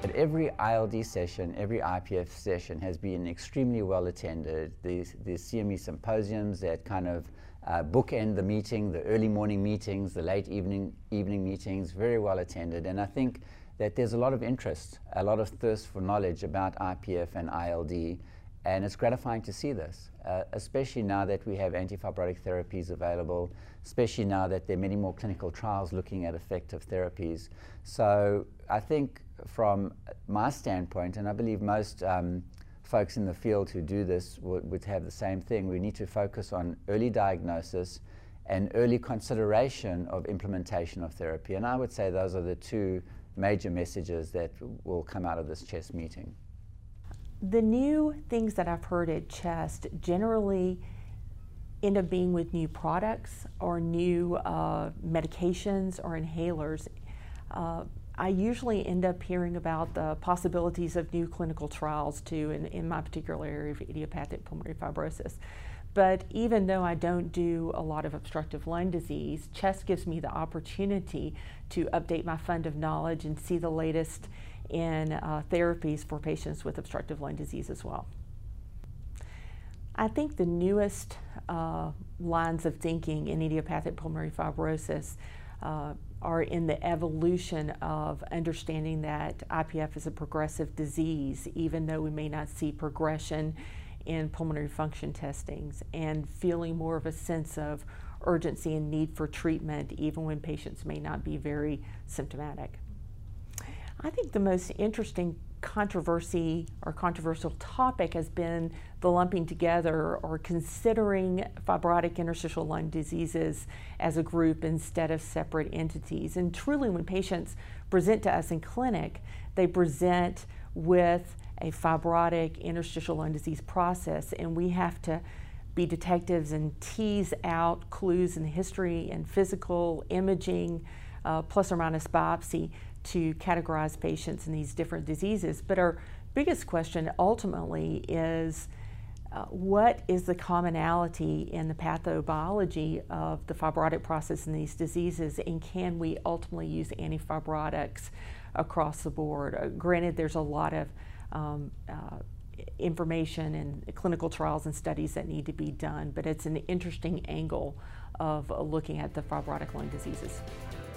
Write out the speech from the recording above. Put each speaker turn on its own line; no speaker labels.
Every ILD session, every IPF session has been extremely well attended. The CME symposiums that kind of bookend the meeting, the early morning meetings, the late evening meetings, very well attended. And I think that there's a lot of interest, a lot of thirst for knowledge about IPF and ILD, and it's gratifying to see this, especially now that we have antifibrotic therapies available, especially now that there are many more clinical trials looking at effective therapies. So I think from my standpoint, and I believe most folks in the field who do this would have the same thing, we need to focus on early diagnosis and early consideration of implementation of therapy. And I would say those are the two major messages that will come out of this CHEST meeting.
The new things that I've heard at CHEST generally end up being with new products or new medications or inhalers. I usually end up hearing about the possibilities of new clinical trials too in my particular area of idiopathic pulmonary fibrosis. But even though I don't do a lot of obstructive lung disease, CHEST gives me the opportunity to update my fund of knowledge and see the latest in therapies for patients with obstructive lung disease as well. I think the newest lines of thinking in idiopathic pulmonary fibrosis are in the evolution of understanding that IPF is a progressive disease, even though we may not see progression in pulmonary function testings, and feeling more of a sense of urgency and need for treatment even when patients may not be very symptomatic. I think the most interesting controversy or controversial topic has been the lumping together or considering fibrotic interstitial lung diseases as a group instead of separate entities. And truly, when patients present to us in clinic, they present with a fibrotic interstitial lung disease process, and we have to be detectives and tease out clues in the history and physical imaging, plus or minus biopsy, to categorize patients in these different diseases. But our biggest question ultimately is what is the commonality in the pathobiology of the fibrotic process in these diseases, and can we ultimately use antifibrotics across the board? Granted, there's a lot of information and clinical trials and studies that need to be done, but it's an interesting angle of looking at the fibrotic lung diseases.